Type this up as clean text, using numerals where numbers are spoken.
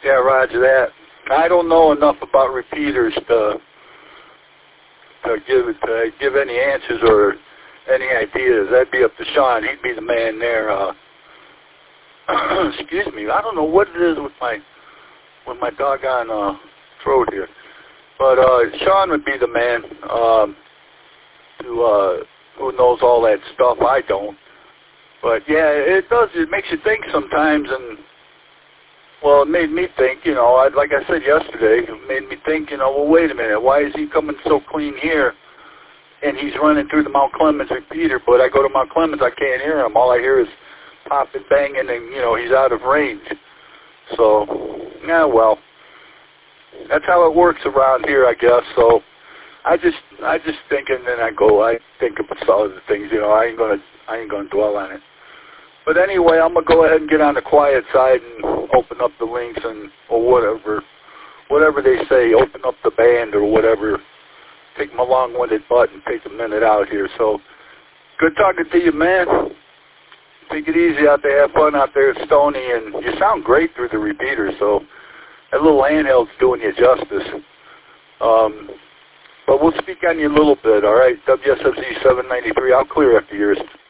Yeah, roger that. I don't know enough about repeaters to give any answers or any ideas. That'd be up to Sean. He'd be the man there. Excuse me. I don't know what it is with my doggone throat here. But Sean would be the man who knows all that stuff. I don't. But yeah, it does. It makes you think sometimes, and well, it made me think. You know, like I said yesterday, it made me think. You know, well, wait a minute. Why is he coming so clean here, and he's running through the Mount Clemens repeater? But I go to Mount Clemens, I can't hear him. All I hear is popping, banging, and you know, he's out of range. So, yeah, well, that's how it works around here, I guess. So, I just think, and then I think of some other things. You know, I ain't gonna dwell on it. But anyway, I'm gonna go ahead and get on the quiet side and open up the links or whatever they say. Open up the band or whatever. Take my long-winded butt and take a minute out here. So, good talking to you, man. Take it easy out there. Have fun out there at Stony, and you sound great through the repeater. So, that little handheld's doing you justice. But we'll speak on you a little bit, all right? WSFZ 793. I'll clear after yours.